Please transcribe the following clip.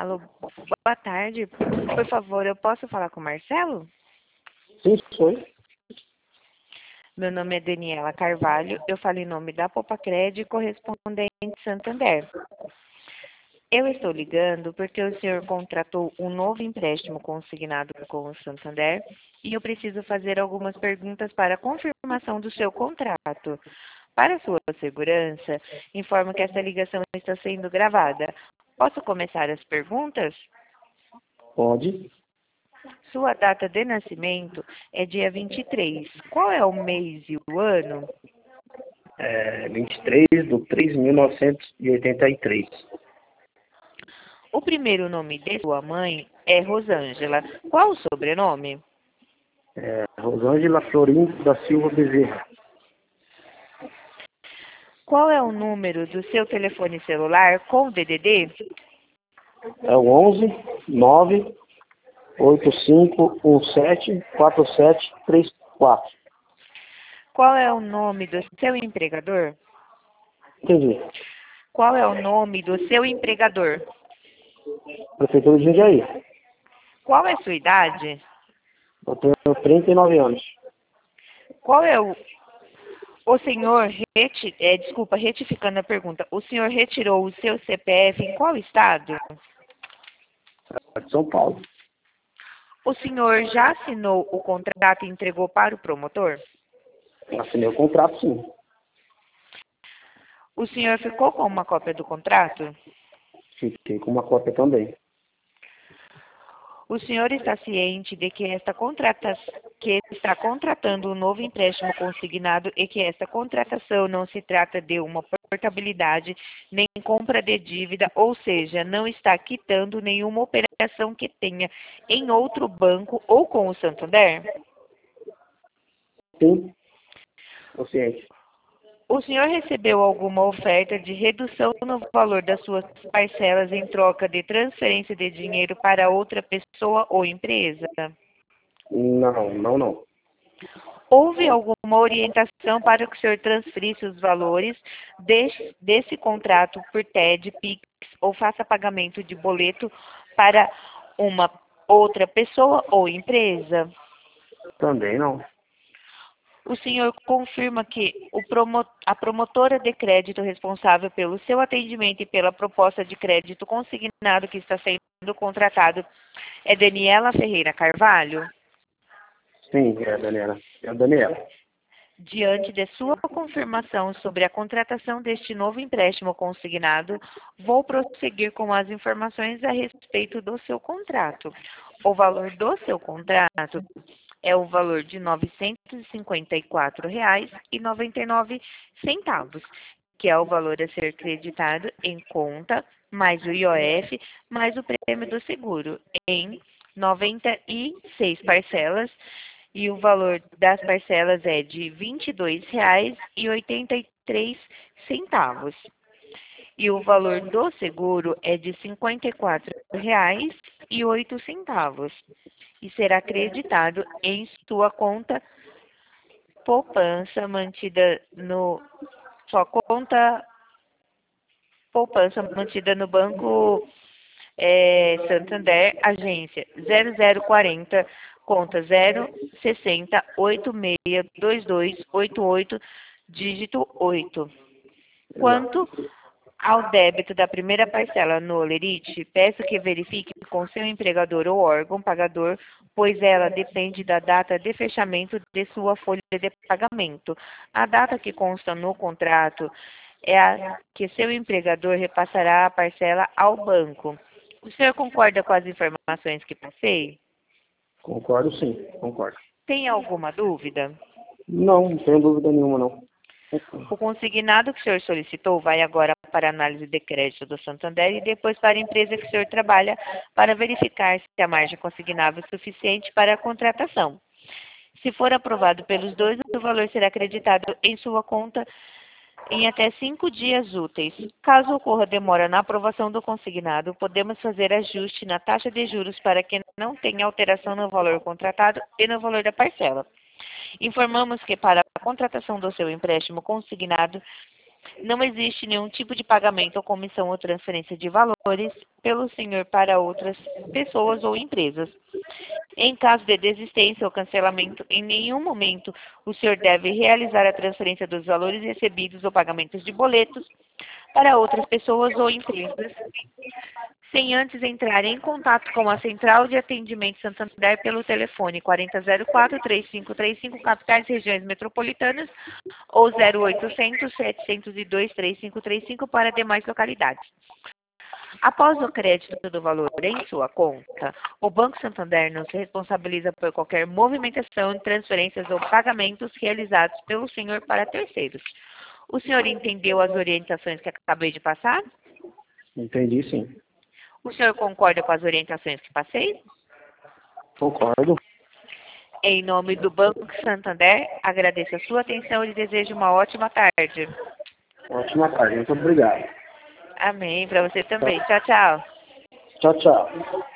Alô, boa tarde. Por favor, eu posso falar com o Marcelo? Sim, foi. Meu nome é Daniela Carvalho, eu falo em nome da Popacred, correspondente Santander. Eu estou ligando porque o senhor contratou um novo empréstimo consignado com o Santander e eu preciso fazer algumas perguntas para a confirmação do seu contrato. Para sua segurança, informo que esta ligação está sendo gravada. Posso começar as perguntas? Pode. Sua data de nascimento é dia 23. Qual é o mês e o ano? 23/3/1983. O primeiro nome de sua mãe é Rosângela. Qual o sobrenome? Rosângela Florindo da Silva Bezerra. Qual é o número do seu telefone celular com DDD? É o 11-98517-4734. Qual é o nome do seu empregador? Entendi. Qual é o nome do seu empregador? Prefeitura de Jundiaí. Qual é sua idade? Eu tenho 39 anos. Qual é o senhor, retificando a pergunta, o senhor retirou o seu CPF em qual estado? De São Paulo. O senhor já assinou o contrato e entregou para o promotor? Assinei o contrato, sim. O senhor ficou com uma cópia do contrato? Fiquei com uma cópia também. O senhor está ciente de que que está contratando um novo empréstimo consignado e que esta contratação não se trata de uma portabilidade nem compra de dívida, ou seja, não está quitando nenhuma operação que tenha em outro banco ou com o Santander? Sim. Estou ciente. O senhor recebeu alguma oferta de redução no valor das suas parcelas em troca de transferência de dinheiro para outra pessoa ou empresa? Não. Houve alguma orientação para que o senhor transferisse os valores desse contrato por TED, PIX ou faça pagamento de boleto para uma outra pessoa ou empresa? Também não. O senhor confirma que a promotora de crédito responsável pelo seu atendimento e pela proposta de crédito consignado que está sendo contratado é Daniela Ferreira Carvalho? Sim, é a Daniela. É a Daniela. Diante de sua confirmação sobre a contratação deste novo empréstimo consignado, vou prosseguir com as informações a respeito do seu contrato. O valor do seu contrato é o valor de R$ 954,99, que é o valor a ser creditado em conta, mais o IOF, mais o prêmio do seguro, em 96 parcelas, e o valor das parcelas é de R$ 22,83. E o valor do seguro é de R$ 54,08 e será creditado em sua conta poupança mantida no Banco Santander, agência 0040, conta 060862288, dígito 8. Quanto ao débito da primeira parcela no Olerite, peço que verifique com seu empregador ou órgão pagador, pois ela depende da data de fechamento de sua folha de pagamento. A data que consta no contrato é a que seu empregador repassará a parcela ao banco. O senhor concorda com as informações que passei? Concordo, sim. Concordo. Tem alguma dúvida? Não tenho dúvida nenhuma, não. O consignado que o senhor solicitou vai agora para a análise de crédito do Santander e depois para a empresa que o senhor trabalha para verificar se a margem consignável é suficiente para a contratação. Se for aprovado pelos dois, o valor será acreditado em sua conta em até 5 dias úteis. Caso ocorra demora na aprovação do consignado, podemos fazer ajuste na taxa de juros para que não tenha alteração no valor contratado e no valor da parcela. Informamos que para a contratação do seu empréstimo consignado, Não existe nenhum tipo de pagamento ou comissão ou transferência de valores pelo senhor para outras pessoas ou empresas. Em caso de desistência ou cancelamento, em nenhum momento o senhor deve realizar a transferência dos valores recebidos ou pagamentos de boletos para outras pessoas ou empresas, sem antes entrar em contato com a Central de Atendimento Santander pelo telefone 4004-3535, capitais e regiões metropolitanas, ou 0800-702-3535 para demais localidades. Após o crédito do valor em sua conta, o Banco Santander não se responsabiliza por qualquer movimentação, transferências ou pagamentos realizados pelo senhor para terceiros. O senhor entendeu as orientações que acabei de passar? Entendi, sim. O senhor concorda com as orientações que passei? Concordo. Em nome do Banco Santander, agradeço a sua atenção e desejo uma ótima tarde. Ótima tarde. Muito obrigado. Amém. Para você também. Tchau, tchau. Tchau, tchau.